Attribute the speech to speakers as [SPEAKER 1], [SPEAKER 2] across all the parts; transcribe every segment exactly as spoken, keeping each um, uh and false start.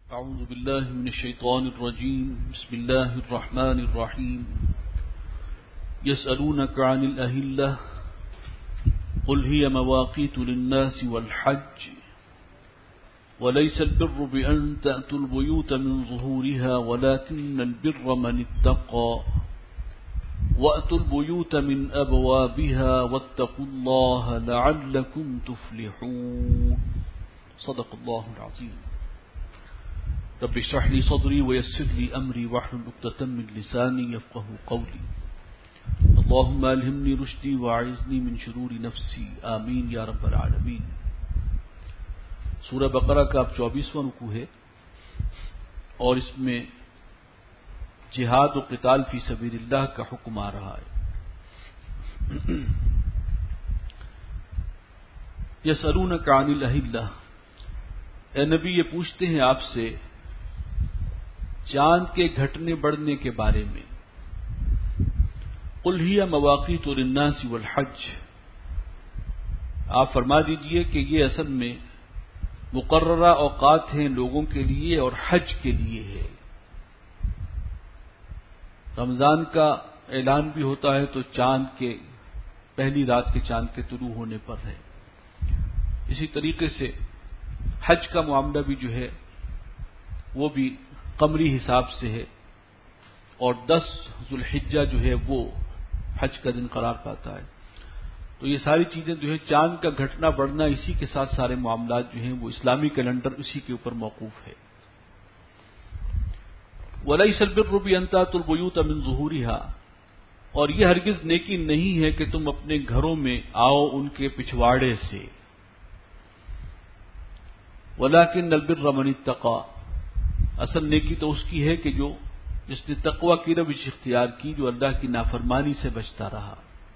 [SPEAKER 1] أعوذ بالله من الشيطان الرجيم. بسم الله الرحمن الرحيم. يسألونك عن الأهلة قل هي مواقيت للناس والحج وليس البر بأن تأتوا البيوت من ظهورها ولكن البر من اتقى وأتوا البيوت من أبوابها واتقوا الله لعلكم تفلحون. صدق الله العظيم. رب اشرح لي صدري ويسر لي أمري واحلل عقدة من لساني يفقهوا قولي. اللهم ألهمني رشدي وأعذني من شرور نفسي. آمین یا رب العالمین. سورہ بقرہ کا اب چوبیسواں رکوع ہے اور اس میں جہاد و قتال فی سبیل اللہ کا حکم آ رہا ہے. یسألونک عن الأہلہ، اے نبی یہ پوچھتے ہیں آپ سے چاند کے گھٹنے بڑھنے کے بارے میں. قل ہی مواقیت للناس والحج، آپ فرما دیجئے کہ یہ اصل میں مقررہ اوقات ہیں لوگوں کے لیے اور حج کے لیے ہے. رمضان کا اعلان بھی ہوتا ہے تو چاند کے پہلی رات کے چاند کے طلوع ہونے پر ہے. اسی طریقے سے حج کا معاملہ بھی جو ہے وہ بھی قمری حساب سے ہے اور دس ذوالحجہ جو ہے وہ حج کا دن قرار پاتا ہے. تو یہ ساری چیزیں جو ہے چاند کا گھٹنا بڑھنا اسی کے ساتھ سارے معاملات جو ہیں وہ اسلامی کیلنڈر اسی کے اوپر موقوف ہے. وَلَيْسَ الْبِرُّ بِأَن تَأْتُوا الْبُيُوتَ مِن ظُهُورِهَا، اور یہ ہرگز نیکی نہیں ہے کہ تم اپنے گھروں میں آؤ ان کے پچھواڑے سے. وَلَكِنَّ الْبِرَّ مَنِ اتَّقَىٰ، اصل نیکی تو اس کی ہے کہ جو جس نے تقوی کی روش اختیار کی، جو اللہ کی نافرمانی سے بچتا رہا.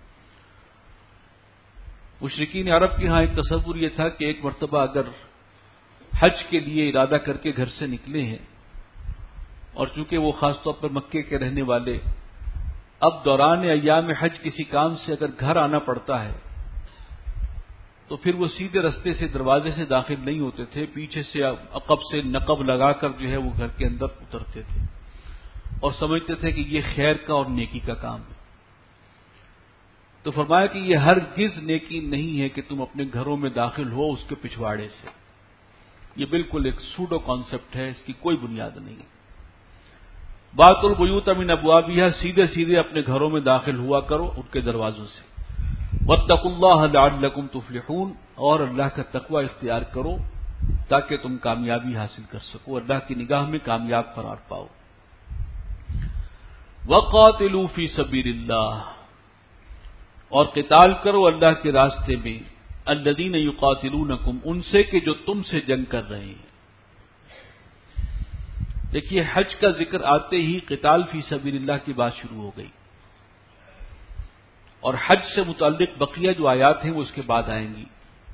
[SPEAKER 1] مشرکین عرب کے ہاں ایک تصور یہ تھا کہ ایک مرتبہ اگر حج کے لیے ارادہ کر کے گھر سے نکلے ہیں اور چونکہ وہ خاص طور پر مکے کے رہنے والے اب دوران ایام حج کسی کام سے اگر گھر آنا پڑتا ہے تو پھر وہ سیدھے رستے سے دروازے سے داخل نہیں ہوتے تھے، پیچھے سے عقب سے نقب لگا کر جو ہے وہ گھر کے اندر اترتے تھے اور سمجھتے تھے کہ یہ خیر کا اور نیکی کا کام ہے. تو فرمایا کہ یہ ہرگز نیکی نہیں ہے کہ تم اپنے گھروں میں داخل ہو اس کے پچھواڑے سے. یہ بالکل ایک سوڈو کانسیپٹ ہے، اس کی کوئی بنیاد نہیں. بات البیوت من ابوابها، سیدھے سیدھے اپنے گھروں میں داخل ہوا کرو ان کے دروازوں سے. واتقوا اللہ لعلکم تفلحون، اور اللہ کا تقوی اختیار کرو تاکہ تم کامیابی حاصل کر سکو، اللہ کی نگاہ میں کامیاب قرار پاؤ. وقاتلوا فی سبیل اللہ، اور قتال کرو اللہ کے راستے میں. الذین یقاتلونکم، ان سے کہ جو تم سے جنگ کر رہے ہیں. دیکھیے حج کا ذکر آتے ہی قتال فی سبیل اللہ کی بات شروع ہو گئی اور حج سے متعلق بقیہ جو آیات ہیں وہ اس کے بعد آئیں گی.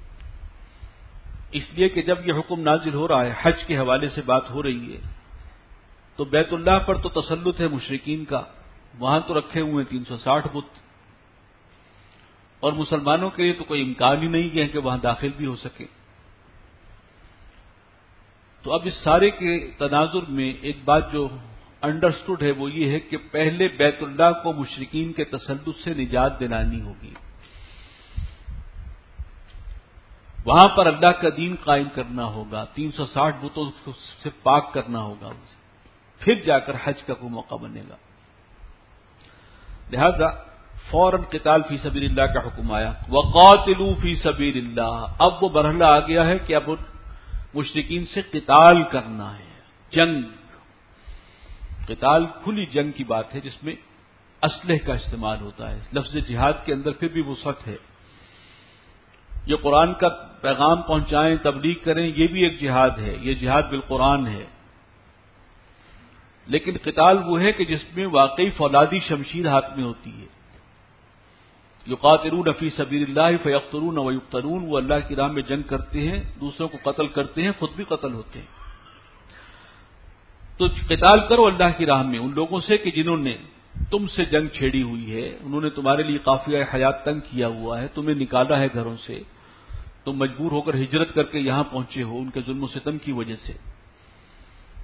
[SPEAKER 1] اس لیے کہ جب یہ حکم نازل ہو رہا ہے، حج کے حوالے سے بات ہو رہی ہے، تو بیت اللہ پر تو تسلط ہے مشرکین کا، وہاں تو رکھے ہوئے تین سو ساٹھ بت، اور مسلمانوں کے لیے تو کوئی امکان ہی نہیں ہے کہ وہاں داخل بھی ہو سکے. تو اب اس سارے کے تناظر میں ایک بات جو انڈرسٹوڈ ہے وہ یہ ہے کہ پہلے بیت اللہ کو مشرکین کے تسلط سے نجات دلانی ہوگی، وہاں پر اللہ کا دین قائم کرنا ہوگا، تین سو ساٹھ بتوں سے پاک کرنا ہوگا، پھر جا کر حج کا کوئی موقع بنے گا. لہذا فوراً قتال فی سبیل اللہ کا حکم آیا. وقاتلوا فی سبیل اللہ، اب وہ مرحلہ آ گیا ہے کہ اب مشرکین سے قتال کرنا ہے، جنگ. قتال کھلی جنگ کی بات ہے جس میں اسلحے کا استعمال ہوتا ہے. لفظ جہاد کے اندر پھر بھی وسعت ہے. یہ قرآن کا پیغام پہنچائیں، تبلیغ کریں، یہ بھی ایک جہاد ہے، یہ جہاد بالقرآن ہے. لیکن قتال وہ ہے کہ جس میں واقعی فولادی شمشیر ہاتھ میں ہوتی ہے. یقاتلون فی سبیل اللہ فیقتلون ویقتلون، وہ اللہ کی راہ میں جنگ کرتے ہیں، دوسروں کو قتل کرتے ہیں، خود بھی قتل ہوتے ہیں. تو قتال کرو اللہ کی راہ میں ان لوگوں سے کہ جنہوں نے تم سے جنگ چھیڑی ہوئی ہے، انہوں نے تمہارے لیے قافیہ حیات تنگ کیا ہوا ہے، تمہیں نکالا ہے گھروں سے، تم مجبور ہو کر ہجرت کر کے یہاں پہنچے ہو ان کے ظلم و ستم کی وجہ سے.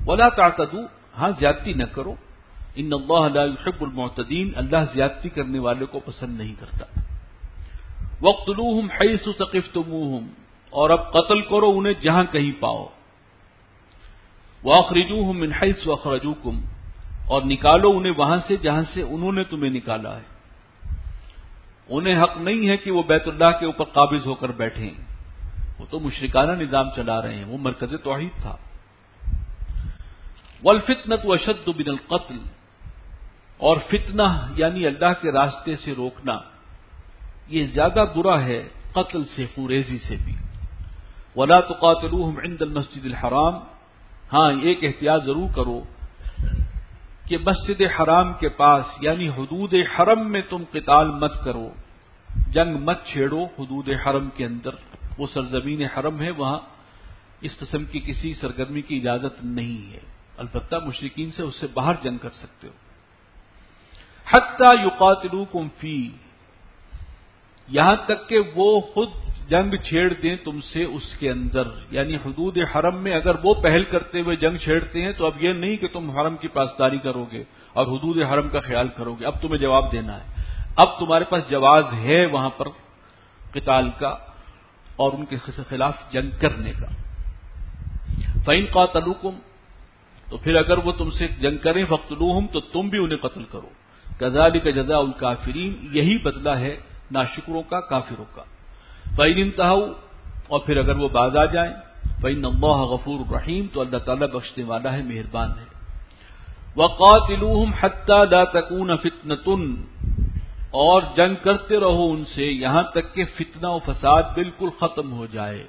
[SPEAKER 1] ولا تعتدوا، ہاں زیادتی نہ کرو، ان اللہ لا يحب المعتدین، اللہ زیادتی کرنے والے کو پسند نہیں کرتا۔ وَاقْتُلُوهُمْ حَيْثُ ثَقِفْتُمُوهُمْ، اور اب قتل کرو انہیں جہاں کہیں پاؤ۔ وَأَخْرِجُوهُمْ مِنْ حَيْثُ أَخْرَجُوكُمْ، اور نکالو انہیں وہاں سے جہاں سے انہوں نے تمہیں نکالا ہے۔ انہیں حق نہیں ہے کہ وہ بیت اللہ کے اوپر قابض ہو کر بیٹھیں، وہ تو مشرکانہ نظام چلا رہے ہیں، وہ مرکز توحید تھا۔ وَالْفِتْنَةُ أَشَدُّ مِنَ الْقَتْلِ، اور فتنہ یعنی اللہ کے راستے سے روکنا یہ زیادہ برا ہے قتل سے، خوریزی سے بھی۔ وَلَا تُقَاتِلُوهُمْ عِنْدَ الْمَسْجِدِ الْحَرَامِ، ہاں ایک احتیاط ضرور کرو کہ مسجد حرام کے پاس یعنی حدود حرم میں تم قتال مت کرو، جنگ مت چھیڑو حدود حرم کے اندر، وہ سرزمین حرم ہے، وہاں اس قسم کی کسی سرگرمی کی اجازت نہیں ہے، البتہ مشرکین سے اس سے باہر جنگ کر سکتے ہو۔ حتی یقاتلوکم فی، یہاں تک کہ وہ خود جنگ چھیڑ دیں تم سے اس کے اندر، یعنی حدود حرم میں اگر وہ پہل کرتے ہوئے جنگ چھیڑتے ہیں تو اب یہ نہیں کہ تم حرم کی پاسداری کرو گے اور حدود حرم کا خیال کرو گے، اب تمہیں جواب دینا ہے، اب تمہارے پاس جواز ہے وہاں پر قتال کا اور ان کے خلاف جنگ کرنے کا۔ فَإِن قَاتَلُوكُمْ، تو پھر اگر وہ تم سے جنگ کریں فَاقْتُلُوهُمْ، تو تم بھی انہیں قتل کرو۔ كَذَلِكَ جَزَاءُ الْكَافِرِينَ، یہی بدلہ ہے ناشکروں کا، کافروں کا۔ فَإِنِ انتهوا، اور پھر اگر وہ باز آ جائیں، فَإِنَّ اللَّهَ غَفُورٌ رَحِيمٌ، تو اللہ تعالیٰ بخشنے والا ہے، مہربان ہے۔ وَقَاتِلُوهُمْ حَتَّى لَا تَكُونَ فِتْنَةٌ، اور جنگ کرتے رہو ان سے یہاں تک کہ فتنہ و فساد بالکل ختم ہو جائے۔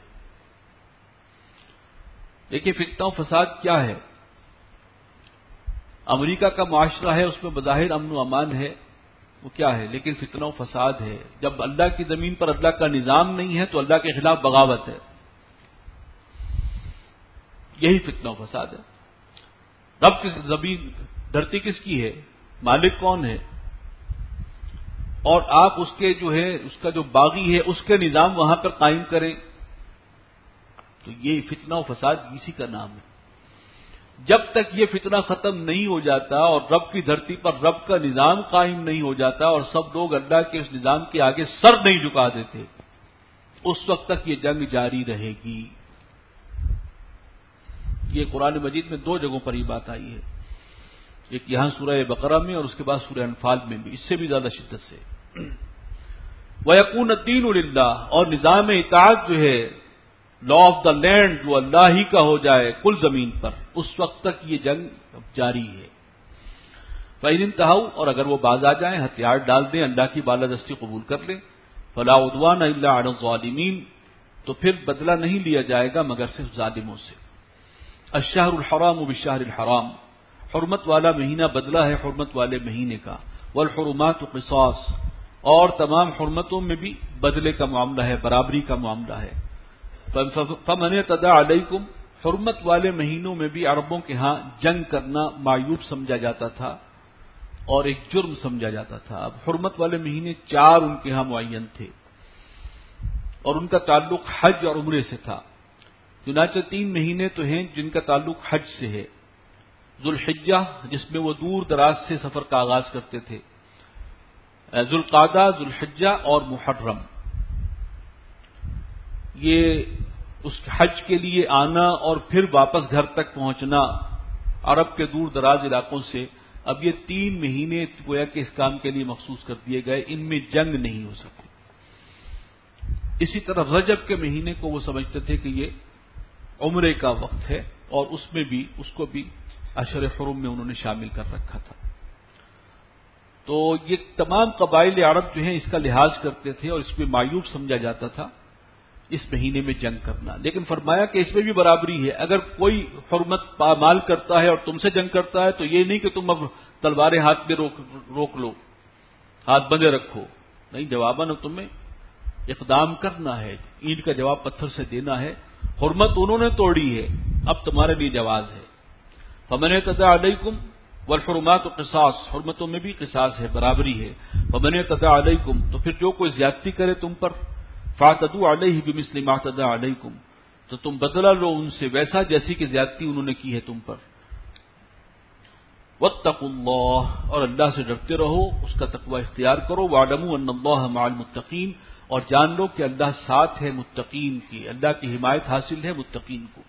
[SPEAKER 1] دیکھیے فتنہ و فساد کیا ہے؟ امریکہ کا معاشرہ ہے، اس میں بظاہر امن و امان ہے، وہ کیا ہے؟ لیکن فتنہ و فساد ہے۔ جب اللہ کی زمین پر اللہ کا نظام نہیں ہے تو اللہ کے خلاف بغاوت ہے، یہی فتنہ و فساد ہے۔ رب کی زمین، دھرتی کس کی ہے؟ مالک کون ہے؟ اور آپ اس کے جو ہے اس کا جو باغی ہے اس کے نظام وہاں پر قائم کریں، تو یہ فتنہ و فساد اسی کا نام ہے۔ جب تک یہ فتنہ ختم نہیں ہو جاتا اور رب کی دھرتی پر رب کا نظام قائم نہیں ہو جاتا اور سب لوگ اللہ کے اس نظام کے آگے سر نہیں جھکا دیتے، اس وقت تک یہ جنگ جاری رہے گی۔ یہ قرآن مجید میں دو جگہوں پر یہ بات آئی ہے، ایک یہاں سورہ بقرہ میں اور اس کے بعد سورہ انفال میں بھی، اس سے بھی زیادہ شدت سے۔ وَيَكُونَ الدِّينُ لِلَّهِ، اور نظام اطاعت جو ہے، لا آف دا لینڈ جو اللہ ہی کا ہو جائے کل زمین پر، اس وقت تک یہ جنگ جاری ہے۔ فَإِنِ انتهوا، اور اگر وہ باز آ جائیں، ہتھیار ڈال دیں، اللہ کی بالادستی قبول کر لیں، فَلَا عُدْوَانَ إِلَّا عَلَى الظَّالِمِينَ، تو پھر بدلہ نہیں لیا جائے گا مگر صرف ظالموں سے۔ الشہر الحرام بالشہر الحرام، حرمت والا مہینہ بدلہ ہے حرمت والے مہینے کا۔ والحرمات قصاص، اور تمام حرمتوں میں بھی بدلے کا معاملہ ہے، برابری کا معاملہ ہے۔ فَمَنِ اعْتَدَىٰ عَلَيْكُمْ، حرمت والے مہینوں میں بھی عربوں کے ہاں جنگ کرنا معیوب سمجھا جاتا تھا اور ایک جرم سمجھا جاتا تھا۔ اب حرمت والے مہینے چار ان کے ہاں معین تھے اور ان کا تعلق حج اور عمرے سے تھا۔ چنانچہ تین مہینے تو ہیں جن کا تعلق حج سے ہے، ذوالحجہ جس میں وہ دور دراز سے سفر کا آغاز کرتے تھے، ذوالقعدہ، ذوالحجہ اور محرم، یہ اس حج کے لیے آنا اور پھر واپس گھر تک پہنچنا عرب کے دور دراز علاقوں سے، اب یہ تین مہینے گویا کہ اس کام کے لیے مخصوص کر دیے گئے، ان میں جنگ نہیں ہو سکتی۔ اسی طرح رجب کے مہینے کو وہ سمجھتے تھے کہ یہ عمرے کا وقت ہے اور اس میں بھی اس کو بھی اشہر حرم میں انہوں نے شامل کر رکھا تھا۔ تو یہ تمام قبائل عرب جو ہیں اس کا لحاظ کرتے تھے اور اس میں معیوب سمجھا جاتا تھا اس مہینے میں جنگ کرنا، لیکن فرمایا کہ اس میں بھی برابری ہے، اگر کوئی حرمت پامال کرتا ہے اور تم سے جنگ کرتا ہے تو یہ نہیں کہ تم اب تلواریں ہاتھ میں روک روک لو، ہاتھ بندے رکھو، نہیں، جواباً تمہیں اقدام کرنا ہے، اینٹ کا جواب پتھر سے دینا ہے۔ حرمت انہوں نے توڑی ہے، اب تمہارے لیے جواز ہے۔ فَمَنِ اعْتَدَىٰ عَلَيْكُمْ وَالْحُرُمَاتُ قِصَاص، حرمتوں میں بھی قصاص ہے، برابری ہے۔ فَمَنِ اعْتَدَىٰ عَلَيْكُمْ، تو پھر جو کوئی زیادتی کرے تم پر، فَاعْتَدُوا عَلَيْهِ بِمِثْلِ مَا اعْتَدَىٰ عَلَيْكُمْ، تو تم بدلہ لو ان سے ویسا جیسی کہ زیادتی انہوں نے کی ہے تم پر۔ واتقوا اللہ، اور اللہ سے ڈرتے رہو، اس کا تقوی اختیار کرو، واعلموا ان اللہ مع المتقین، اور جان لو کہ اللہ ساتھ ہے متقین کی، اللہ کی حمایت حاصل ہے متقین کو۔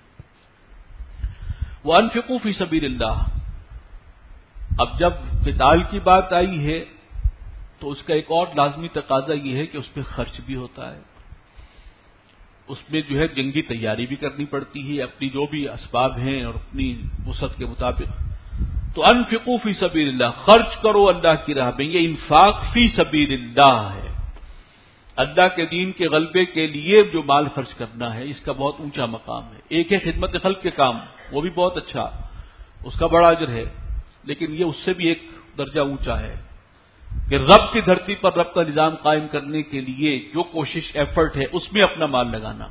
[SPEAKER 1] وانفقوا فی سبیل اللہ، اب جب قتال کی بات آئی ہے تو اس کا ایک اور لازمی تقاضا یہ ہے کہ اس پہ خرچ بھی ہوتا ہے، اس میں جو ہے جنگی تیاری بھی کرنی پڑتی ہے، اپنی جو بھی اسباب ہیں اور اپنی وسعت کے مطابق۔ تو انفقوا فی سبیل اللہ، خرچ کرو اللہ کی راہ میں، یہ انفاق فی سبیل اللہ ہے، اللہ کے دین کے غلبے کے لیے جو مال خرچ کرنا ہے اس کا بہت اونچا مقام ہے۔ ایک ہے خدمت خلق کے کام، وہ بھی بہت اچھا، اس کا بڑا اجر ہے، لیکن یہ اس سے بھی ایک درجہ اونچا ہے کہ رب کی دھرتی پر رب کا نظام قائم کرنے کے لیے جو کوشش ایفرٹ ہے اس میں اپنا مال لگانا۔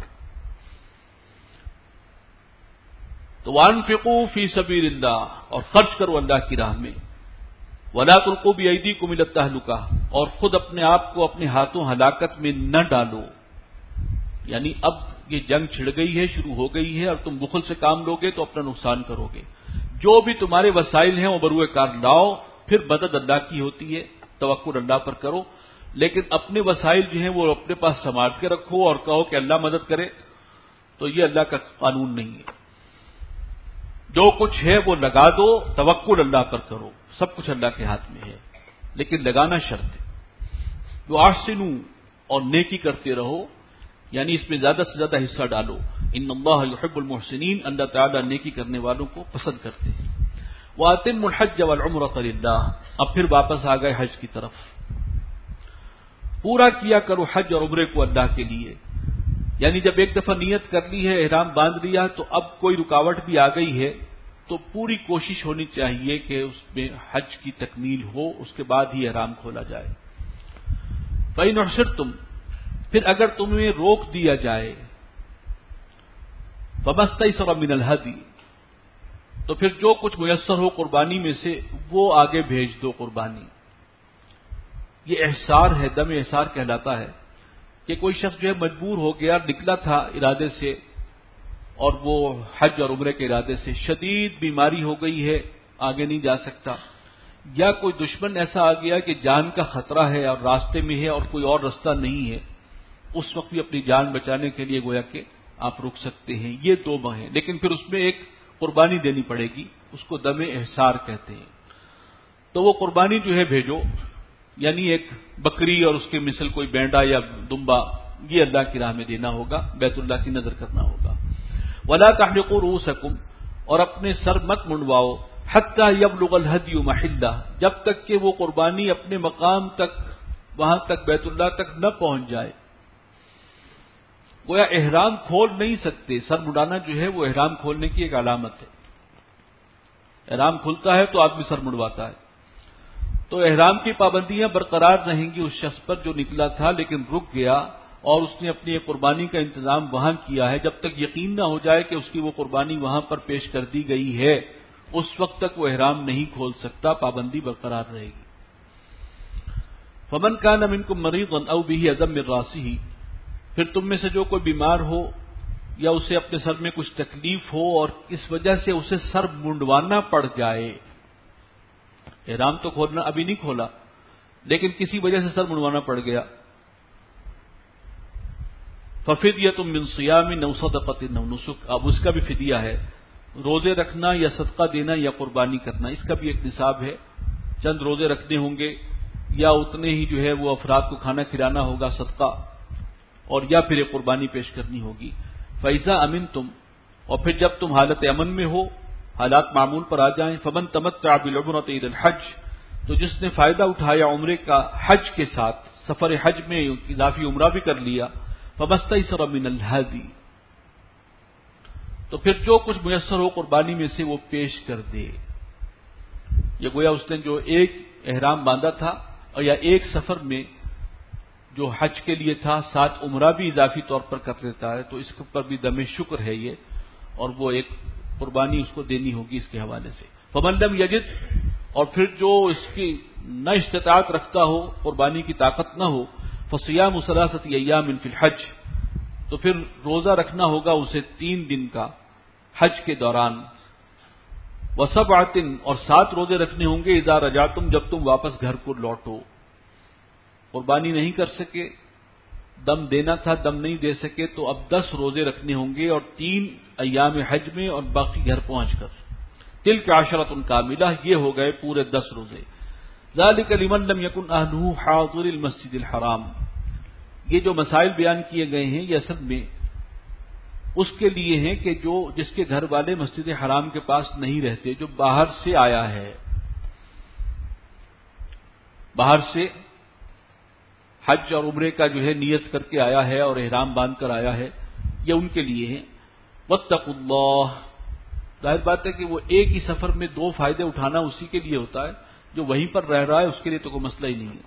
[SPEAKER 1] تو وانفقوا فی سبیل اللہ، اور خرچ کرو اللہ کی راہ میں، ولا تلقوا بایدیکم الی التہلکہ، اور خود اپنے آپ کو اپنے ہاتھوں ہلاکت میں نہ ڈالو، یعنی اب یہ جنگ چھڑ گئی ہے، شروع ہو گئی ہے، اور تم بخل سے کام لوگے تو اپنا نقصان کرو گے۔ جو بھی تمہارے وسائل ہیں وہ بروئے کار لاؤ، پھر مدد اللہ کی ہوتی ہے، توکل اللہ پر کرو، لیکن اپنے وسائل جو ہیں وہ اپنے پاس سنبھال کے رکھو اور کہو کہ اللہ مدد کرے، تو یہ اللہ کا قانون نہیں ہے۔ جو کچھ ہے وہ لگا دو، توکل اللہ پر کرو، سب کچھ اللہ کے ہاتھ میں ہے، لیکن لگانا شرط ہے۔ جو احسنوا، اور نیکی کرتے رہو، یعنی اس میں زیادہ سے زیادہ حصہ ڈالو۔ ان اللہ یحب المحسنین، اللہ تعالیٰ نیکی کرنے والوں کو پسند کرتے ہیں۔ وَأَتِمُّوا الْحَجَّ وَالْعُمْرَةَ لِلَّهِ، اب پھر واپس آ گئے حج کی طرف، پورا کیا کرو حج اور عمرے کو اللہ کے لیے، یعنی جب ایک دفعہ نیت کر لی ہے، احرام باندھ لیا، تو اب کوئی رکاوٹ بھی آ گئی ہے تو پوری کوشش ہونی چاہیے کہ اس میں حج کی تکمیل ہو، اس کے بعد ہی احرام کھولا جائے۔ فَإِنْ أُحْصِرْتُمْ، پھر اگر تمہیں روک دیا جائے، فَمَا اسْتَيْسَرَ مِنَ الْهَدْيِ، تو پھر جو کچھ میسر ہو قربانی میں سے وہ آگے بھیج دو قربانی۔ یہ احصار ہے، دم احصار کہلاتا ہے کہ کوئی شخص جو ہے مجبور ہو گیا، نکلا تھا ارادے سے، اور وہ حج اور عمرے کے ارادے سے، شدید بیماری ہو گئی ہے، آگے نہیں جا سکتا، یا کوئی دشمن ایسا آ گیا کہ جان کا خطرہ ہے اور راستے میں ہے اور کوئی اور راستہ نہیں ہے، اس وقت بھی اپنی جان بچانے کے لیے گویا کہ آپ رک سکتے ہیں۔ یہ دو ماہ ہیں، لیکن پھر اس میں ایک قربانی دینی پڑے گی، اس کو دم احصار کہتے ہیں۔ تو وہ قربانی جو ہے بھیجو، یعنی ایک بکری اور اس کے مثل کوئی بینڈا یا دمبا، یہ اللہ کی راہ میں دینا ہوگا، بیت اللہ کی نظر کرنا ہوگا۔ وَلَا تَحْلِقُوا رُؤُوسَكُمْ، اور اپنے سر مت منڈواؤ، حَتَّى يَبْلُغَ الْهَدْيُ مَحِلَّهُ، جب تک کہ وہ قربانی اپنے مقام تک، وہاں تک بیت اللہ تک نہ پہنچ جائے۔ گویا احرام کھول نہیں سکتے، سر مڈانا جو ہے وہ احرام کھولنے کی ایک علامت ہے۔ احرام کھلتا ہے تو آدمی سر مڈواتا ہے، تو احرام کی پابندیاں برقرار رہیں گی اس شخص پر جو نکلا تھا لیکن رک گیا، اور اس نے اپنی ایک قربانی کا انتظام وہاں کیا ہے، جب تک یقین نہ ہو جائے کہ اس کی وہ قربانی وہاں پر پیش کر دی گئی ہے، اس وقت تک وہ احرام نہیں کھول سکتا، پابندی برقرار رہے گی۔ فَمَنْ كَانَ مِنْكُمْ مَرِيضًا أَوْ بِهِ أَذًى مِّن رَأْسِهِ، پھر تم میں سے جو کوئی بیمار ہو یا اسے اپنے سر میں کچھ تکلیف ہو اور اس وجہ سے اسے سر منڈوانا پڑ جائے، احرام تو کھولنا ابھی نہیں کھولا لیکن کسی وجہ سے سر منڈوانا پڑ گیا، فَفِدْيَةٌ مِّن صِيَامٍ أَوْ صَدَقَةٍ أَوْ نُسُكٍ، اب اس کا بھی فدیہ ہے، روزے رکھنا یا صدقہ دینا یا قربانی کرنا، اس کا بھی ایک نصاب ہے، چند روزے رکھنے ہوں گے یا اتنے ہی جو ہے وہ افراد کو کھانا کھلانا ہوگا صدقہ، اور یا پھر ایک قربانی پیش کرنی ہوگی۔ فَإِذَا أَمِنْتُمْ، اور پھر جب تم حالت امن میں ہو، حالات معمول پر آ جائیں، فَمَنْ تَمَتَّعَ بِالْعُمْرَةِ إِلَى الْحَجِّ، تو جس نے فائدہ اٹھایا عمرے کا حج کے ساتھ، سفر حج میں اضافی عمرہ بھی کر لیا، فَمَا اسْتَيْسَرَ مِنَ الْهَدْيِ، تو پھر جو کچھ میسر ہو قربانی میں سے وہ پیش کر دے۔ یہ گویا اس نے جو ایک احرام باندھا تھا اور یا ایک سفر میں جو حج کے لیے تھا، ساتھ عمرہ بھی اضافی طور پر کر لیتا ہے، تو اس پر بھی دم شکر ہے یہ، اور وہ ایک قربانی اس کو دینی ہوگی اس کے حوالے سے۔ فَمَن لَّمْ يَجِدْ، اور پھر جو اس کی نہ استطاعت رکھتا ہو، قربانی کی طاقت نہ ہو، فَصِيَامُ ثَلَاثَةِ أَيَّامٍ فِي الْحَجِّ، تو پھر روزہ رکھنا ہوگا اسے تین دن کا حج کے دوران، وسبعۃ اور سات روزے رکھنے ہوں گے اذا رجعتم جب تم واپس گھر کو لوٹو. قربانی نہیں کر سکے، دم دینا تھا، دم نہیں دے سکے، تو اب دس روزے رکھنے ہوں گے اور تین ایام حج میں اور باقی گھر پہنچ کر. تلک عشرۃ کاملہ یہ ہو گئے پورے دس روزے. ذالک لمن لم یکن اہلہ حاضر المسجد الحرام. یہ جو مسائل بیان کیے گئے ہیں یہ اصل میں اس کے لیے ہیں کہ جو جس کے گھر والے مسجد حرام کے پاس نہیں رہتے، جو باہر سے آیا ہے، باہر سے حج اور عمرے کا جو ہے نیت کر کے آیا ہے اور احرام باندھ کر آیا ہے، یہ ان کے لیے ہے. واتقوا اللہ، ظاہر بات ہے کہ وہ ایک ہی سفر میں دو فائدے اٹھانا اسی کے لیے ہوتا ہے. جو وہیں پر رہ رہا ہے اس کے لیے تو کوئی مسئلہ ہی نہیں ہے،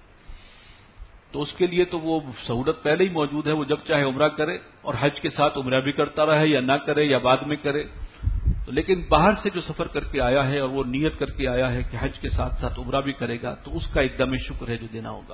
[SPEAKER 1] تو اس کے لیے تو وہ سہولت پہلے ہی موجود ہے، وہ جب چاہے عمرہ کرے اور حج کے ساتھ عمرہ بھی کرتا رہے یا نہ کرے یا بعد میں کرے. تو لیکن باہر سے جو سفر کر کے آیا ہے اور وہ نیت کر کے آیا ہے کہ حج کے ساتھ ساتھ عمرہ بھی کرے گا، تو اس کا ایک دم شکر ہے جو دینا ہوگا.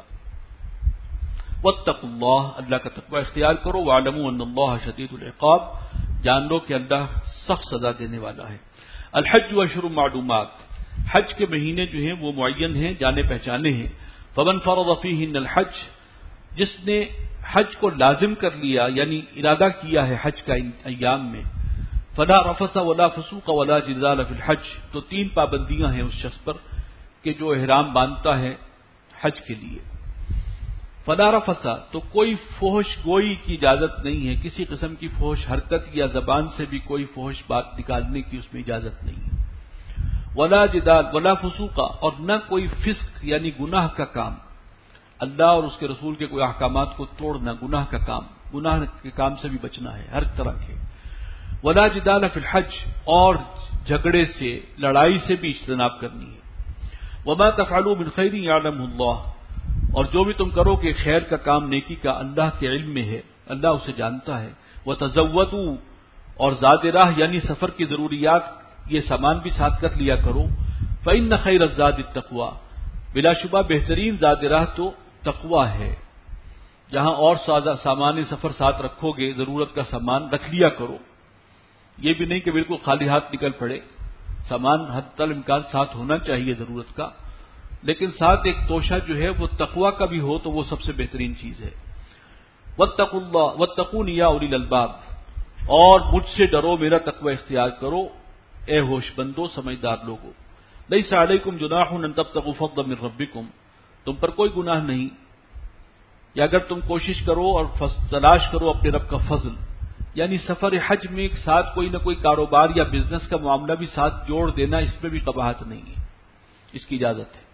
[SPEAKER 1] واتقوا اللہ، اللہ کا تقوی اختیار کرو. واعلموا ان اللہ شدید العقاب، جان لو کہ اللہ سخت سزا دینے والا ہے. الحج اشہر معلومات، حج کے مہینے جو ہیں وہ معین ہیں، جانے پہچانے ہیں. فمن فرض فیہن الحج، جس نے حج کو لازم کر لیا یعنی ارادہ کیا ہے حج کا ان ایام میں، فلا رفث ولا فسوق ولا جدال فی الحج، تو تین پابندیاں ہیں اس شخص پر کہ جو احرام باندھتا ہے حج کے لیے. فلا رفث، تو کوئی فحش گوئی کی اجازت نہیں ہے، کسی قسم کی فحش حرکت یا زبان سے بھی کوئی فحش بات نکالنے کی اس میں اجازت نہیں ہے. ولا جدال ولا فسوق، اور نہ کوئی فسق یعنی گناہ کا کام، اللہ اور اس کے رسول کے کوئی احکامات کو توڑنا، گناہ کا کام، گناہ کے کام سے بھی بچنا ہے ہر طرح کے. ولا جدال فی الحج، اور جھگڑے سے لڑائی سے بھی اجتناب کرنی ہے. وما تفعلوا من خیر یعلمہ اللہ، اور جو بھی تم کرو کہ خیر کا کام نیکی کا اللہ کے علم میں ہے، اللہ اسے جانتا ہے. وتزودوا، اور زاد راہ یعنی سفر کی ضروریات یہ سامان بھی ساتھ کر لیا کرو. فإن خیر الزاد التقوی، بلا شبہ بہترین زاد راہ تو تقوی ہے. جہاں اور سامان سفر ساتھ رکھو گے، ضرورت کا سامان رکھ لیا کرو، یہ بھی نہیں کہ بالکل خالی ہاتھ نکل پڑے. سامان حد الامکان ساتھ ہونا چاہیے ضرورت کا، لیکن ساتھ ایک توشہ جو ہے وہ تقوی کا بھی ہو تو وہ سب سے بہترین چیز ہے. واتقوا اللہ واتقون یا اولی الالباب، اور مجھ سے ڈرو، میرا تقوی اختیار کرو اے ہوش بندو سمجھدار لوگو. لیس علیکم جناح ان تبتغوا فضلا من ربکم، تم پر کوئی گناہ نہیں یا اگر تم کوشش کرو اور تلاش کرو اپنے رب کا فضل، یعنی سفر حج میں ایک ساتھ کوئی نہ کوئی کاروبار یا بزنس کا معاملہ بھی ساتھ جوڑ دینا، اس میں بھی قباحت نہیں ہے، اس کی اجازت ہے.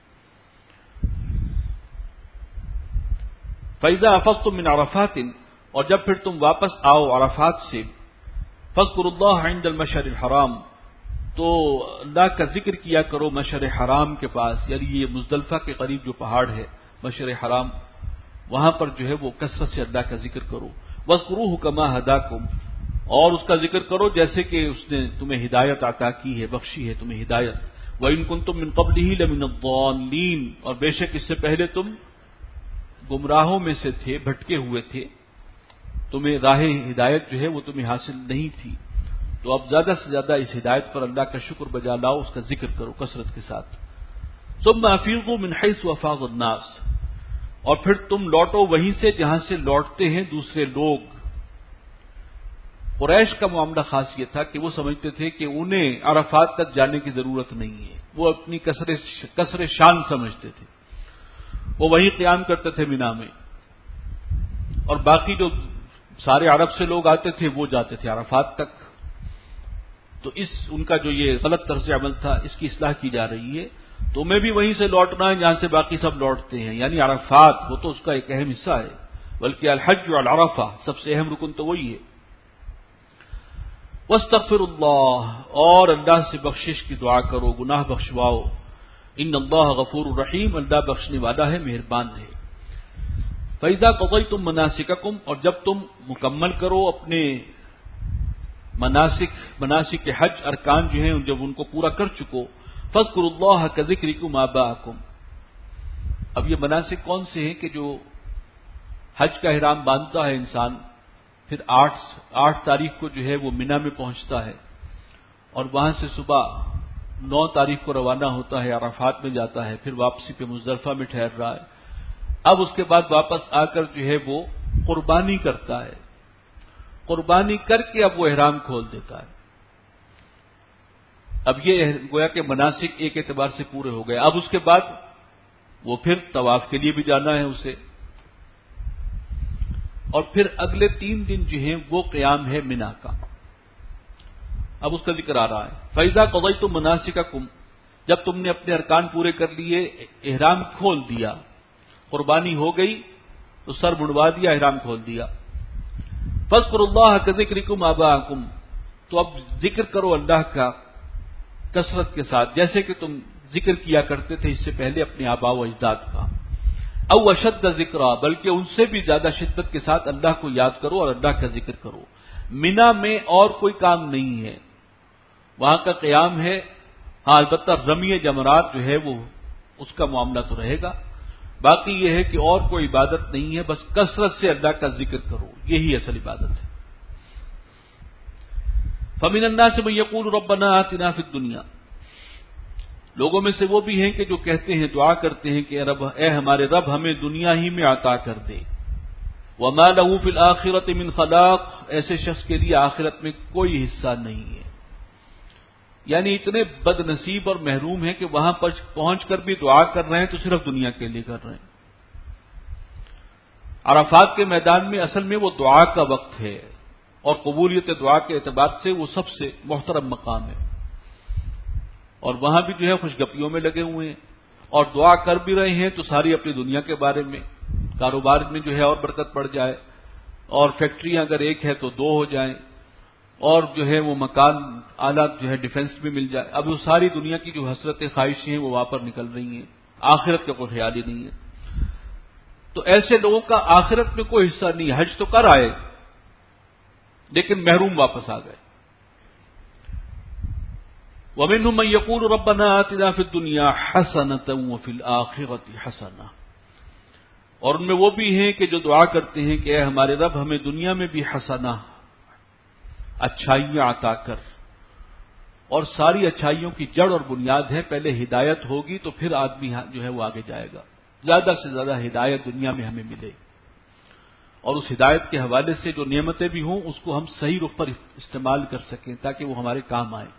[SPEAKER 1] فَإِذَا أَفَضْتُم مِّنْ عَرَفَاتٍ، اور جب پھر تم واپس آؤ عرفات سے، فاذکروا اللہ عند المشعر الحرام، تو اللہ کا ذکر کیا کرو مشعر حرام کے پاس، یعنی یہ مزدلفہ کے قریب جو پہاڑ ہے مشعر حرام، وہاں پر جو ہے وہ کثرت سے اللہ کا ذکر کرو. واذکروہ کما ہداکم، اور اس کا ذکر کرو جیسے کہ اس نے تمہیں ہدایت عطا کی ہے، بخشی ہے تمہیں ہدایت. وَإِن كُنتُم مِّن قَبْلِهِ لَمِنَ الضَّالِّينَ، اور بے شک اس سے پہلے تم گمراہوں میں سے تھے، بھٹکے ہوئے تھے، تمہیں راہ ہدایت جو ہے وہ تمہیں حاصل نہیں تھی. تو اب زیادہ سے زیادہ اس ہدایت پر اللہ کا شکر بجا لاؤ، اس کا ذکر کرو کثرت کے ساتھ. ثم افیضوا من حیث افاض الناس، اور پھر تم لوٹو وہیں سے جہاں سے لوٹتے ہیں دوسرے لوگ. قریش کا معاملہ خاص یہ تھا کہ وہ سمجھتے تھے کہ انہیں عرفات تک جانے کی ضرورت نہیں ہے، وہ اپنی کثر شان سمجھتے تھے، وہ وہیں قیام کرتے تھے مینا میں، اور باقی جو سارے عرب سے لوگ آتے تھے وہ جاتے تھے عرفات تک. تو اس ان کا جو یہ غلط طرز عمل تھا اس کی اصلاح کی جا رہی ہے. تمہیں بھی وہیں سے لوٹنا ہے جہاں سے باقی سب لوٹتے ہیں، یعنی عرفات وہ تو اس کا ایک اہم حصہ ہے، بلکہ الحج علی عرفہ سب سے اہم رکن تو وہی ہے. واستغفر اللہ، اور اللہ سے بخشش کی دعا کرو، گناہ بخشواؤ. ان اللہ غفور الرحیم، اللہ بخشنے والا ہے، مہربان ہے. فَإِذَا قَضَيْتُم مَّنَاسِكَكُمْ، اور جب تم مکمل کرو اپنے مناسک مناسک حج ارکان جو ہیں جب ان کو پورا کر چکو، فاذکروا اللہ کذکرکم آباءکم. اب یہ مناسک کون سے ہیں کہ جو حج کا احرام باندھتا ہے انسان، پھر آٹھ آٹھ تاریخ کو جو ہے وہ مینا میں پہنچتا ہے اور وہاں سے صبح نو تاریخ کو روانہ ہوتا ہے، عرفات میں جاتا ہے، پھر واپسی پہ مزدلفہ میں ٹھہر رہا ہے. اب اس کے بعد واپس آ کر جو ہے وہ قربانی کرتا ہے. قربانی کر کے اب وہ احرام کھول دیتا ہے. اب یہ گویا کہ مناسک ایک اعتبار سے پورے ہو گئے. اب اس کے بعد وہ پھر طواف کے لیے بھی جانا ہے اسے، اور پھر اگلے تین دن جو ہیں وہ قیام ہے منا کا. اب اس کا ذکر آ رہا ہے. فَإِذَا قَضَيْتُم مَنَاسِكَكُمْ، جب تم نے اپنے ارکان پورے کر لیے، احرام کھول دیا، قربانی ہو گئی تو سر منڈوا دیا، احرام کھول دیا. فَاذْكُرُوا اللَّهَ كَذِكْرِكُمْ آبَاءَكُمْ، تو اب ذکر کرو اللہ کا کثرت کے ساتھ، جیسے کہ تم ذکر کیا کرتے تھے اس سے پہلے اپنے آباء و اجداد کا. او اشد ذکرا، بلکہ ان سے بھی زیادہ شدت کے ساتھ اللہ کو یاد کرو اور اللہ کا ذکر کرو. منا میں اور کوئی کام نہیں ہے، وہاں کا قیام ہے. ہاں البتہ رمی جمرات جو ہے وہ اس کا معاملہ تو رہے گا. باقی یہ ہے کہ اور کوئی عبادت نہیں ہے، بس کثرت سے اللہ کا ذکر کرو، یہی اصل عبادت ہے. فَمِنَ النَّاسِ مَن يَقُولُ رَبَّنَا آتِنَا فِي الدُّنْيَا، لوگوں میں سے وہ بھی ہیں کہ جو کہتے ہیں، دعا کرتے ہیں کہ رب، اے ہمارے رب ہمیں دنیا ہی میں عطا کر دے. وَمَا لَهُ فِي الْآخِرَةِ مِنْ خَلَاقٍ، ایسے شخص کے لیے آخرت میں کوئی حصہ نہیں ہے. یعنی اتنے بد نصیب اور محروم ہیں کہ وہاں پر پہنچ کر بھی دعا کر رہے ہیں تو صرف دنیا کے لیے کر رہے ہیں. عرفات کے میدان میں اصل میں وہ دعا کا وقت ہے، اور قبولیت دعا کے اعتبار سے وہ سب سے محترم مقام ہے. اور وہاں بھی جو ہے خوشگپیوں میں لگے ہوئے ہیں، اور دعا کر بھی رہے ہیں تو ساری اپنی دنیا کے بارے میں، کاروبار میں جو ہے اور برکت پڑ جائے، اور فیکٹریاں اگر ایک ہے تو دو ہو جائیں، اور جو ہے وہ مکان اعلیٰ جو ہے ڈیفنس میں مل جائے. اب وہ ساری دنیا کی جو حسرتیں خواہشیں ہیں وہ وہاں پر نکل رہی ہیں، آخرت کا کوئی خیال ہی نہیں ہے. تو ایسے لوگوں کا آخرت میں کوئی حصہ نہیں. حج تو کر آئے لیکن محروم واپس آ گئے. وَمِنْهُمْ مَنْ يَقُولُ رَبَّنَا آتِنَا فِي الدُّنْيَا حَسَنَةً وَفِي الْآخِرَةِ حَسَنَةً، اور ان میں وہ بھی ہیں کہ جو دعا کرتے ہیں کہ اے ہمارے رب ہمیں دنیا میں بھی حسنہ، اچھائیاں عطا کر. اور ساری اچھائیوں کی جڑ اور بنیاد ہے، پہلے ہدایت ہوگی تو پھر آدمی جو ہے وہ آگے جائے گا. زیادہ سے زیادہ ہدایت دنیا میں ہمیں ملے، اور اس ہدایت کے حوالے سے جو نعمتیں بھی ہوں اس کو ہم صحیح رخ پر استعمال کر سکیں تاکہ وہ ہمارے کام آئے.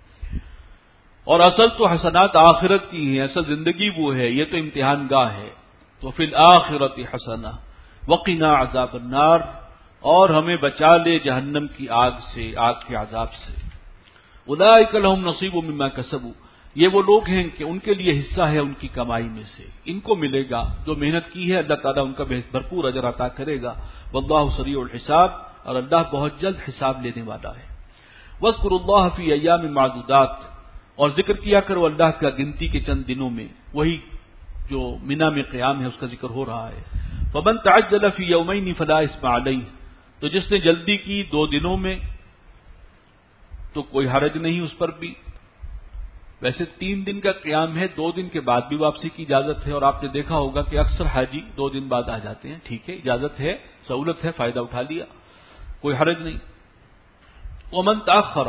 [SPEAKER 1] اور اصل تو حسنات آخرت کی ہیں، اصل زندگی وہ ہے، یہ تو امتحان گاہ ہے. تو فی الآخرۃ حسنہ وقنا عذاب النار، اور ہمیں بچا لے جہنم کی آگ سے، آگ کے عذاب سے. اولئک لہم نصیب مما کسبوا، یہ وہ لوگ ہیں کہ ان کے لیے حصہ ہے ان کی کمائی میں سے، ان کو ملے گا. جو محنت کی ہے اللہ تعالیٰ ان کا بھرپور اجر عطا کرے گا. واللہ سریع الحساب، اور اللہ بہت جلد حساب لینے والا ہے. واذکروا اللہ فی ایام معدودات، اور ذکر کیا کرو اللہ کا گنتی کے چند دنوں میں. وہی جو منا میں قیام ہے اس کا ذکر ہو رہا ہے. فمن تعجل فی یومین فلا اثم علیہ، تو جس نے جلدی کی دو دنوں میں تو کوئی حرج نہیں اس پر بھی. ویسے تین دن کا قیام ہے، دو دن کے بعد بھی واپسی کی اجازت ہے. اور آپ نے دیکھا ہوگا کہ اکثر حاجی دو دن بعد آ جاتے ہیں. ٹھیک ہے، اجازت ہے، سہولت ہے، فائدہ اٹھا لیا، کوئی حرج نہیں. ومن تاخر،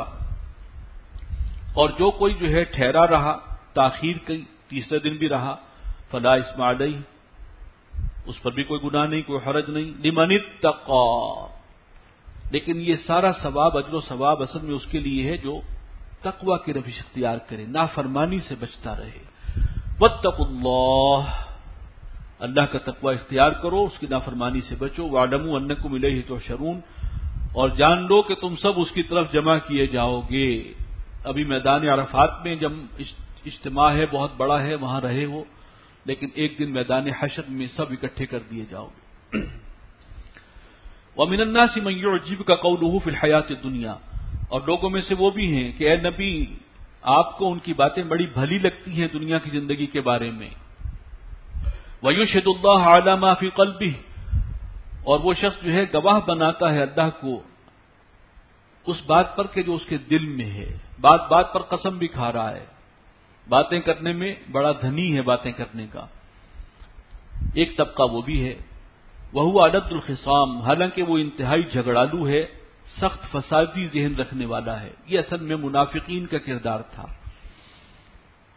[SPEAKER 1] اور جو کوئی جو ہے ٹھہرا رہا، تاخیر کی، تیسرے دن بھی رہا، فلا اثم علیہ، اس پر بھی کوئی گناہ نہیں، کوئی حرج نہیں. لمن اتقى، لیکن یہ سارا ثواب، اجر و ثواب اصل میں اس کے لیے ہے جو تقوی کی روش اختیار کرے، نافرمانی سے بچتا رہے. واتقوا اللہ، اللہ کا تقوی اختیار کرو، اس کی نافرمانی سے بچو. واعلموا انکم الیہ تحشرون، اور جان لو کہ تم سب اس کی طرف جمع کیے جاؤ گے. ابھی میدان عرفات میں جب اجتماع ہے، بہت بڑا ہے، وہاں رہے ہو، لیکن ایک دن میدان حشر میں سب اکٹھے کر دیے جاؤ گے. وَمِنَ النَّاسِ مَن يُعْجِبُكَ قَوْلُهُ فِي الْحَيَاةِ الدُّنْيَا، اور لوگوں میں سے وہ بھی ہیں کہ اے نبی آپ کو ان کی باتیں بڑی بھلی لگتی ہیں دنیا کی زندگی کے بارے میں. وَيُشْهِدُ اللَّهَ عَلَى مَا فِي قَلْبِهِ، اور وہ شخص جو ہے گواہ بناتا ہے اللہ کو اس بات پر کہ جو اس کے دل میں ہے. بات بات پر قسم بھی کھا رہا ہے، باتیں کرنے میں بڑا دھنی ہے باتیں کرنے کا. ایک طبقہ وہ بھی ہے. وَهُوَ أَلَدُّ الْخِصَامِ، حالانکہ وہ انتہائی جھگڑالو ہے، سخت فسادی ذہن رکھنے والا ہے. یہ اصل میں منافقین کا کردار تھا.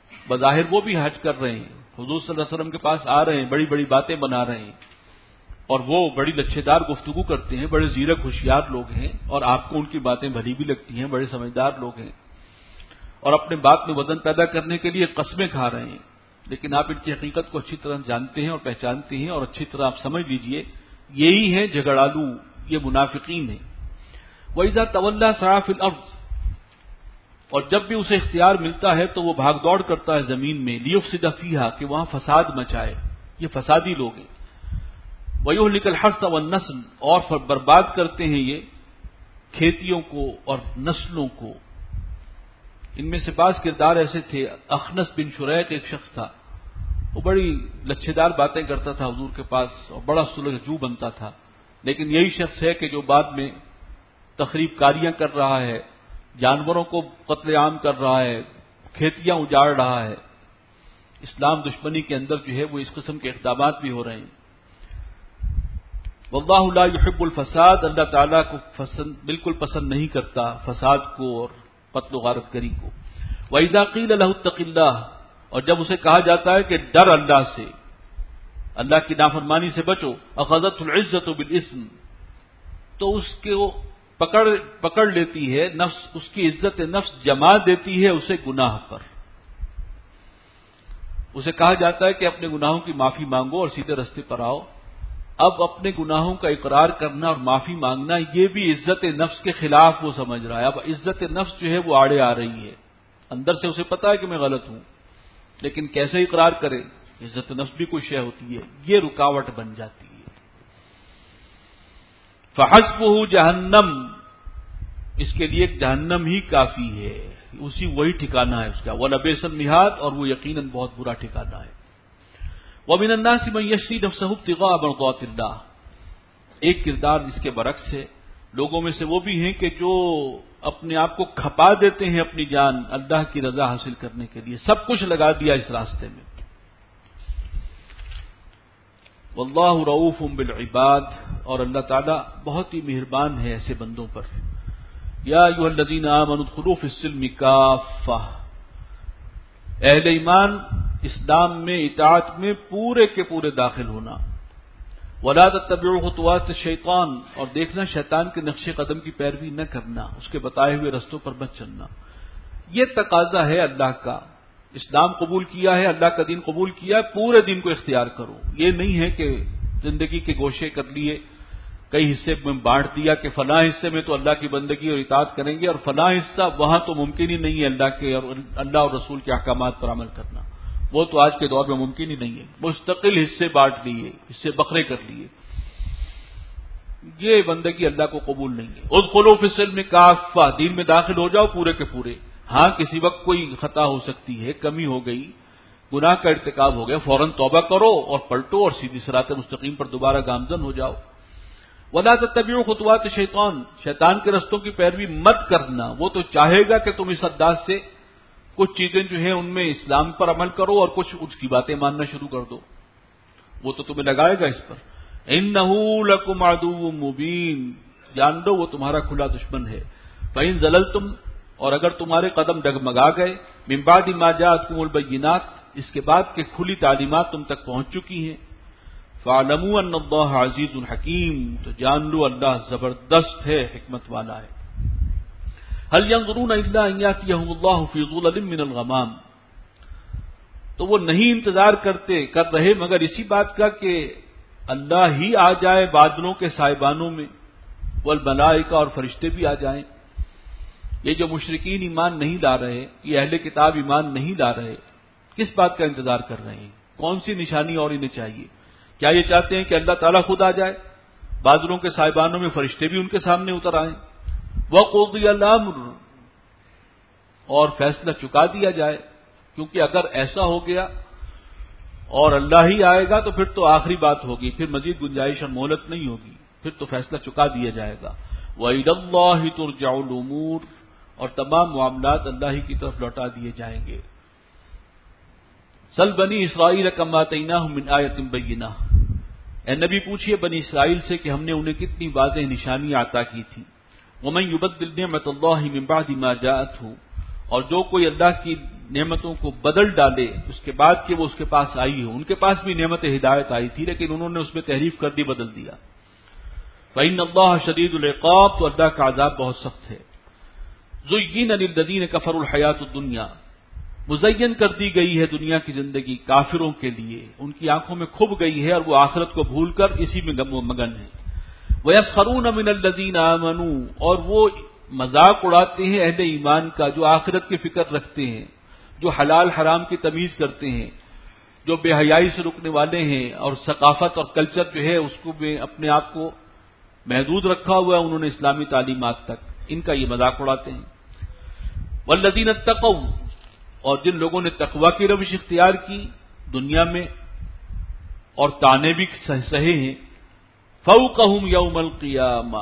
[SPEAKER 1] بظاہر وہ بھی حج کر رہے ہیں، حضور صلی اللہ علیہ وسلم کے پاس آ رہے ہیں، بڑی بڑی باتیں بنا رہے ہیں، اور وہ بڑی لچھے دار گفتگو کرتے ہیں، بڑے زیرک ہوشیار لوگ ہیں، اور آپ کو ان کی باتیں بھلی بھی لگتی ہیں، بڑے سمجھدار لوگ ہیں، اور اپنے بات میں وزن پیدا کرنے کے لیے قسمیں کھا رہے ہیں، لیکن آپ ان کی حقیقت کو اچھی طرح جانتے ہیں اور پہچانتے ہیں، اور اچھی طرح آپ سمجھ لیجئے یہی ہے جھگڑالو، یہ منافقین ہیں۔ وَإِذَا تَوَلَّىٰ سَعَىٰ فِي الْأَرْضِ، اور جب بھی اسے اختیار ملتا ہے تو وہ بھاگ دوڑ کرتا ہے زمین میں، لِيُفْسِدَ فِيهَا، کہ وہاں فساد مچائے، یہ فسادی لوگ ہیں۔ وَيُهْلِكَ الْحَرْثَ وَالنَّسْلَ، اور برباد کرتے ہیں یہ کھیتیوں کو اور نسلوں کو۔ ان میں سے بعض کردار ایسے تھے، اخنس بن شریق ایک شخص تھا، وہ بڑی لچھے دار باتیں کرتا تھا حضور کے پاس اور بڑا سلجھو بنتا تھا، لیکن یہی شخص ہے کہ جو بعد میں تخریب کاریاں کر رہا ہے، جانوروں کو قتل عام کر رہا ہے، کھیتیاں اجاڑ رہا ہے۔ اسلام دشمنی کے اندر جو ہے وہ اس قسم کے اقدامات بھی ہو رہے ہیں۔ واللہ لا يحب الفساد، اللہ تعالیٰ کو پسند بالکل پسند نہیں کرتا فساد کو اور قتل و غارت گری کو۔ وَإِذَا قِيلَ لَهُ اتَّقِ اللَّهَ، اور جب اسے کہا جاتا ہے کہ ڈر اللہ سے، اللہ کی نافرمانی سے بچو، أَخَذَتْهُ الْعِزَّةُ بِالْإِثْمِ، تو اس کو پکڑ پکڑ لیتی ہے نفس، اس کی عزت نفس جما دیتی ہے اسے گناہ پر۔ اسے کہا جاتا ہے کہ اپنے گناہوں کی معافی مانگو اور سیدھے رستے پر آؤ، اب اپنے گناہوں کا اقرار کرنا اور معافی مانگنا یہ بھی عزت نفس کے خلاف وہ سمجھ رہا ہے۔ اب عزت نفس جو ہے وہ آڑے آ رہی ہے، اندر سے اسے پتا ہے کہ میں غلط ہوں، لیکن کیسے اقرار کرے؟ عزت نفس بھی کوئی شے ہوتی ہے، یہ رکاوٹ بن جاتی ہے۔ فحسبہ جہنم، اس کے لیے جہنم ہی کافی ہے، اسی وہی ٹھکانہ ہے اس کا، وَلَبِئْسَ الْمِہَادُ، اور وہ یقیناً بہت برا ٹھکانہ ہے۔ وَمِنَ النَّاسِ مَن يَشْرِي نَفْسَهُ ابْتِغَاءَ مَرْضَاتِ اللَّهِ، ایک کردار اس کے برعکس ہے، لوگوں میں سے وہ بھی ہیں کہ جو اپنے آپ کو کھپا دیتے ہیں اپنی جان اللہ کی رضا حاصل کرنے کے لیے، سب کچھ لگا دیا اس راستے میں۔ واللہ رؤوف بالعباد، اور اللہ تعالیٰ بہت ہی مہربان ہے ایسے بندوں پر۔ یا ایھا الذین آمنوا ادخلوا فی السلم کافہ، اہل ایمان اسلام میں اطاعت میں پورے کے پورے داخل ہونا۔ ولا تتبعوا خطوات الشیطان، اور دیکھنا شیطان کے نقش قدم کی پیروی نہ کرنا، اس کے بتائے ہوئے رستوں پر مت چلنا۔ یہ تقاضا ہے اللہ کا، اسلام قبول کیا ہے، اللہ کا دین قبول کیا ہے، پورے دین کو اختیار کرو۔ یہ نہیں ہے کہ زندگی کے گوشے کر لیے، کئی حصے میں بانٹ دیا کہ فلاں حصے میں تو اللہ کی بندگی اور اطاعت کریں گے، اور فلاں حصہ وہاں تو ممکن ہی نہیں ہے اللہ کے اور اللہ اور رسول کے احکامات پر عمل کرنا، وہ تو آج کے دور میں ممکن ہی نہیں ہے۔ مستقل حصے بانٹ لیے، حصے بکھرے کر لیے، یہ بندگی اللہ کو قبول نہیں ہے۔ ادخلوا فی السلم کافہ، دین میں داخل ہو جاؤ پورے کے پورے۔ ہاں کسی وقت کوئی خطا ہو سکتی ہے، کمی ہو گئی، گناہ کا ارتکاب ہو گیا، فوراً توبہ کرو اور پلٹو اور سیدھی صراط مستقیم پر دوبارہ گامزن ہو جاؤ۔ ولا تتبعوا خطوات الشیطان، شیطان کے رستوں کی پیروی مت کرنا، وہ تو چاہے گا کہ تم اس انداز سے کچھ چیزیں جو ہیں ان میں اسلام پر عمل کرو اور کچھ اس کی باتیں ماننا شروع کر دو، وہ تو تمہیں لگائے گا اس پر۔ انہ لکم عدو مبین، جان دو وہ تمہارا کھلا دشمن ہے۔ فإن زللتم، اور اگر تمہارے قدم ڈگمگا گئے، من بعد ما جاءتکم البینات، اس کے بعد کہ کھلی تعلیمات تم تک پہنچ چکی ہیں، فاعلموا ان اللہ عزیز الحکیم، تو جان لو اللہ زبردست ہے، حکمت والا ہے۔ هل ينظرون الا ان ياتيهم الله في ظلل من الغمام، تو وہ نہیں انتظار کرتے کر رہے مگر اسی بات کا کہ اللہ ہی آ جائے بادلوں کے سائبانوں میں، والملائکہ، اور فرشتے بھی آ جائیں۔ یہ جو مشرکین ایمان نہیں لا رہے، یہ اہل کتاب ایمان نہیں لا رہے، کس بات کا انتظار کر رہے ہیں؟ کون سی نشانی اور انہیں چاہیے؟ کیا یہ چاہتے ہیں کہ اللہ تعالیٰ خود آ جائے، بادلوں کے سائبانوں میں فرشتے بھی ان کے سامنے اتر آئیں؟ وَقُضِيَ الْأَمْرُ، اور فیصلہ چکا دیا جائے، کیونکہ اگر ایسا ہو گیا اور اللہ ہی آئے گا تو پھر تو آخری بات ہوگی، پھر مزید گنجائش اور مہلت نہیں ہوگی، پھر تو فیصلہ چکا دیا جائے گا۔ وَإِلَى اللَّهِ تُرْجَعُ الْأُمُورُ، اور تمام معاملات اللہ ہی کی طرف لوٹا دیے جائیں گے۔ سل بنی اسرائیل کم آتیناہم من آیۃ بینہ، اے نبی پوچھئے بنی اسرائیل سے کہ ہم نے انہیں کتنی واضح نشانیاں عطا کی تھی۔ ومن یبدل نعمت اللہ من بعد ما جاءتہ، اور جو کوئی اللہ کی نعمتوں کو بدل ڈالے اس کے بعد کہ وہ اس کے پاس آئی ہو. ان کے پاس بھی نعمت ہدایت آئی تھی لیکن انہوں نے اس میں تحریف کر دی, بدل دیا. فإن اللہ شدید العقاب, تو اللہ کا عذاب بہت سخت ہے. زین للذین کفروا الحیات الدنیا, مزین کر دی گئی ہے دنیا کی زندگی کافروں کے لیے, ان کی آنکھوں میں کھب گئی ہے اور وہ آخرت کو بھول کر اسی میں مگن ہیں. وَيَسْخَرُونَ مِنَ الَّذِينَ آمَنُوا, اور وہ مذاق اڑاتے ہیں اہل ایمان کا جو آخرت کی فکر رکھتے ہیں, جو حلال حرام کی تمیز کرتے ہیں, جو بے حیائی سے رکنے والے ہیں اور ثقافت اور کلچر جو ہے اس کو بھی اپنے آپ کو محدود رکھا ہوا ہے انہوں نے اسلامی تعلیمات تک, ان کا یہ مذاق اڑاتے ہیں. والذین اتقوا, اور جن لوگوں نے تقوی کی روش اختیار کی دنیا میں اور تانے بھی سہے ہیں, فوقہم یوم القیامہ,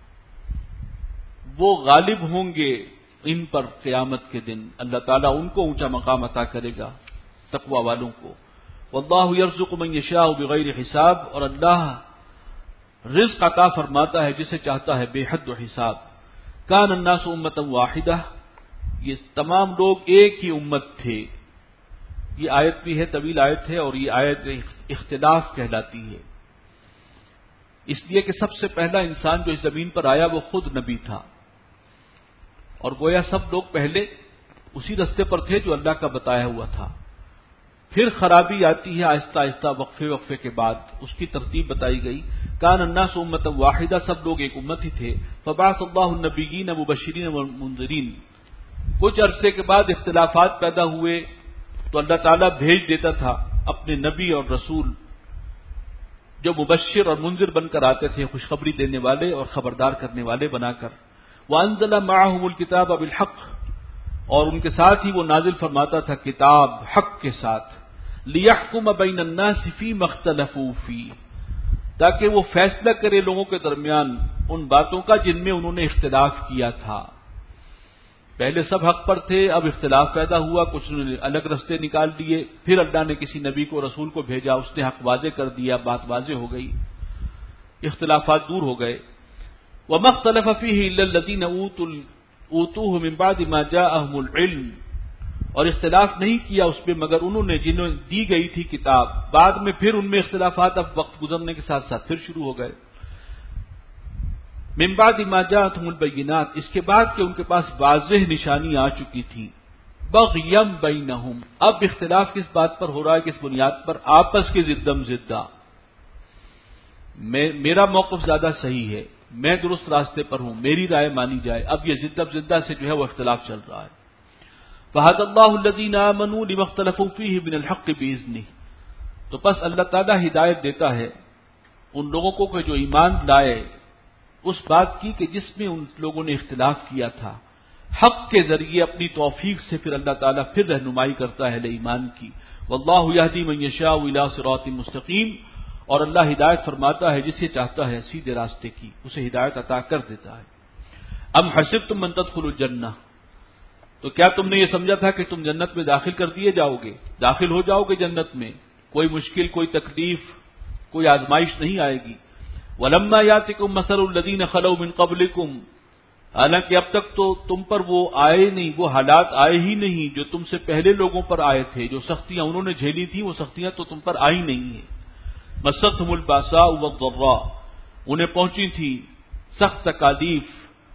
[SPEAKER 1] وہ غالب ہوں گے ان پر قیامت کے دن, اللہ تعالیٰ ان کو اونچا مقام عطا کرے گا تقوی والوں کو. واللہ یرزق من یشاء بغیر حساب, اور اللہ رزق عطا فرماتا ہے جسے چاہتا ہے بے حد و حساب. کان الناس امۃ واحدہ, یہ تمام لوگ ایک ہی امت تھے. یہ آیت بھی ہے, طویل آیت ہے, اور یہ آیت اختلاف کہلاتی ہے, اس لیے کہ سب سے پہلا انسان جو اس زمین پر آیا وہ خود نبی تھا, اور گویا سب لوگ پہلے اسی رستے پر تھے جو اللہ کا بتایا ہوا تھا. پھر خرابی آتی ہے آہستہ آہستہ وقفے وقفے کے بعد, اس کی ترتیب بتائی گئی. کان الناس امۃ واحدہ, سب لوگ ایک امت ہی تھے. فبعث اللہ النبیین مبشرین ومنذرین, کچھ عرصے کے بعد اختلافات پیدا ہوئے تو اللہ تعالیٰ بھیج دیتا تھا اپنے نبی اور رسول جو مبشر اور منذر بن کر آتے تھے, خوشخبری دینے والے اور خبردار کرنے والے بنا کر. وانزل معهم الکتاب بالحق, اور ان کے ساتھ ہی وہ نازل فرماتا تھا کتاب حق کے ساتھ. لیحکم بین الناس فیما اختلفوا فیہ, تاکہ وہ فیصلہ کرے لوگوں کے درمیان ان باتوں کا جن میں انہوں نے اختلاف کیا تھا. پہلے سب حق پر تھے, اب اختلاف پیدا ہوا, کچھ نے الگ رستے نکال دیے, پھر اللہ نے کسی نبی کو رسول کو بھیجا, اس نے حق واضح کر دیا, بات واضح ہو گئی, اختلافات دور ہو گئے. وَمَا اخْتَلَفَ فِيهِ إِلَّا الَّذِينَ أُوتُوهُ مِن بَعْدِ مَا جَاءَهُمُ الْعِلْمُ, اور اختلاف نہیں کیا اس پہ مگر انہوں نے جنہوں دی گئی تھی کتاب, بعد میں پھر ان میں اختلافات اب وقت گزرنے کے ساتھ ساتھ پھر شروع ہو گئے. من بعد ما جاءتهم البینات, اس کے بعد کہ ان کے پاس واضح نشانی آ چکی تھی. بغیم بینہم, اب اختلاف کس بات پر ہو رہا ہے, کس بنیاد پر, آپس کے زدم زدہ, میں میرا موقف زیادہ صحیح ہے, میں درست راستے پر ہوں, میری رائے مانی جائے. اب یہ زدم زدہ سے جو ہے وہ اختلاف چل رہا ہے. فَهَدَى اللَّهُ الَّذِينَ آمَنُوا لِمَا اخْتَلَفُوا فِيهِ مِنَ الْحَقِّ بِإِذْنِهِ, تو پس اللہ تعالیٰ ہدایت دیتا ہے ان لوگوں کو کہ جو ایمان لائے اس بات کی کہ جس میں ان لوگوں نے اختلاف کیا تھا, حق کے ذریعے اپنی توفیق سے پھر اللہ تعالیٰ پھر رہنمائی کرتا ہے ایمان کی. واللہ یہدی من یشاء الی صراط مستقیم, اور اللہ ہدایت فرماتا ہے جسے چاہتا ہے سیدھے راستے کی, اسے ہدایت عطا کر دیتا ہے. ام حسبتم من تدخلوا الجنہ, تو کیا تم نے یہ سمجھا تھا کہ تم جنت میں داخل کر دیے جاؤ گے, داخل ہو جاؤ گے جنت میں, کوئی مشکل, کوئی تکلیف, کوئی آزمائش نہیں آئے گی. وَلَمَّا يَأْتِكُم مَّثَلُ الَّذِينَ خَلَوْا مِن قَبْلِكُمْ, حالانکہ اب تک تو تم پر وہ آئے نہیں, وہ حالات آئے ہی نہیں جو تم سے پہلے لوگوں پر آئے تھے, جو سختیاں انہوں نے جھیلی تھیں وہ سختیاں تو تم پر آئی نہیں ہیں. مَسَّتْهُمُ الْبَأْسَاءُ وَالضَّرَّاءُ, انہیں پہنچی تھی سخت تکالیف,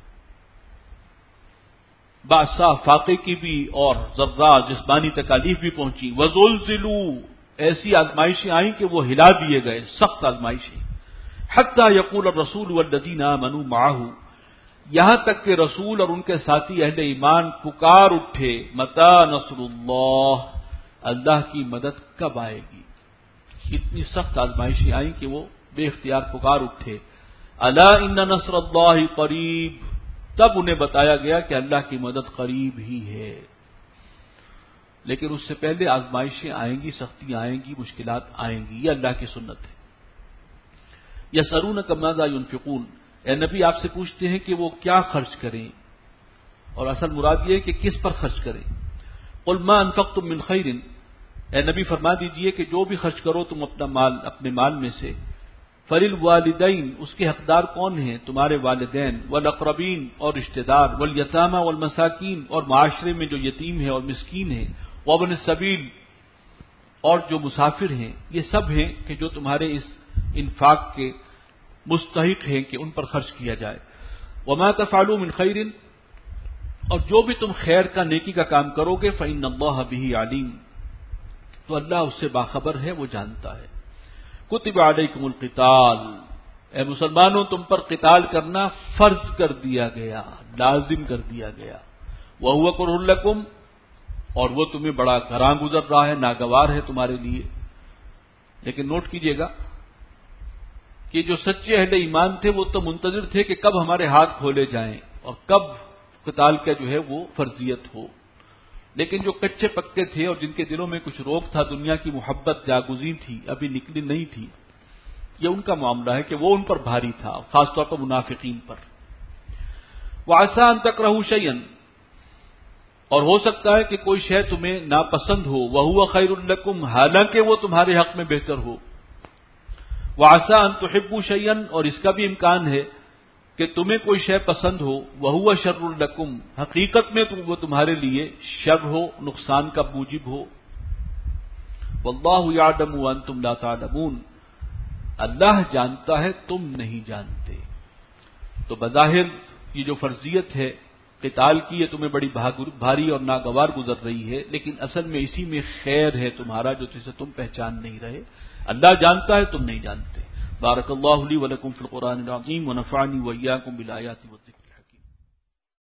[SPEAKER 1] باسا فاقے کی بھی اور ضرّا جسمانی تکالیف بھی پہنچی. وَزُلْزِلُوا, ایسی آزمائشیں آئیں کہ وہ ہلا دیے گئے, سخت آزمائشیں. حَتَّى يَقُولَ الرَّسُولُ وَالَّذِينَ آمَنُوا مَعَهُ, یہاں تک کہ رسول اور ان کے ساتھی اہل ایمان پکار اٹھے, مَتَى نَصْرُ اللَّهِ, اللہ کی مدد کب آئے گی. اتنی سخت آزمائشیں آئیں کہ وہ بے اختیار پکار اٹھے. الا ان نصر اللہ قریب, تب انہیں بتایا گیا کہ اللہ کی مدد قریب ہی ہے. لیکن اس سے پہلے آزمائشیں آئیں گی, سختیاں آئیں گی, مشکلات آئیں گی, یہ اللہ کی سنت ہے. یسألونک ماذا ينفقون, اے نبی آپ سے پوچھتے ہیں کہ وہ کیا خرچ کریں, اور اصل مراد یہ ہے کہ کس پر خرچ کریں. قل ما انفقتم من خیر, اے نبی فرما دیجئے کہ جو بھی خرچ کرو تم اپنا مال, اپنے مال میں سے, فللوالدین، اس کے حقدار کون ہیں؟ تمہارے والدین، والاقربین اور رشتہ دار، والیتامى والمساکین اور معاشرے میں جو یتیم ہے اور مسکین ہے، وابن السبیل اور جو مسافر ہیں، یہ سب ہیں کہ جو تمہارے اس انفاق کے مستحق ہیں کہ ان پر خرچ کیا جائے۔ وما تفعلوا من خیر، اور جو بھی تم خیر کا نیکی کا کام کرو گے، فإن اللہ بہ علیم، تو اللہ اس سے باخبر ہے، وہ جانتا ہے۔ کتب علیکم القتال، اے مسلمانوں تم پر قتال کرنا فرض کر دیا گیا، لازم کر دیا گیا۔ وہو کرہ لکم، اور وہ تمہیں بڑا گراں گزر رہا ہے، ناگوار ہے تمہارے لیے۔ لیکن نوٹ کیجئے گا کہ جو سچے اہل ایمان تھے وہ تو منتظر تھے کہ کب ہمارے ہاتھ کھولے جائیں اور کب قتال کا جو ہے وہ فرضیت ہو، لیکن جو کچے پکے تھے اور جن کے دلوں میں کچھ روک تھا، دنیا کی محبت جاگزیں تھی، ابھی نکلی نہیں تھی، یہ ان کا معاملہ ہے کہ وہ ان پر بھاری تھا، خاص طور پر منافقین پر۔ وعسى ان تکرہوا شیئا، اور ہو سکتا ہے کہ کوئی شے تمہیں ناپسند ہو، وہو خیر لکم، حالانکہ وہ تمہارے حق میں بہتر ہو۔ وعسى ان تحبوا شیئا، اور اس کا بھی امکان ہے کہ تمہیں کوئی شے پسند ہو، وہو شر لکم، حقیقت میں وہ تمہارے لیے شر ہو، نقصان کا موجب ہو۔ واللہ یعلم وانتم لا تعلمون، اللہ جانتا ہے تم نہیں جانتے۔ تو بظاہر یہ جو فرضیت ہے قتال کی، یہ تمہیں بڑی بھاری اور ناگوار گزر رہی ہے، لیکن اصل میں اسی میں خیر ہے تمہارا جو جسے تم پہچان نہیں رہے۔ اللہ جانتا ہے، تم نہیں جانتے۔ بارک اللہ لی ولکم فی القرآن العظیم ونفعنی وإیاکم بالآیات والذکر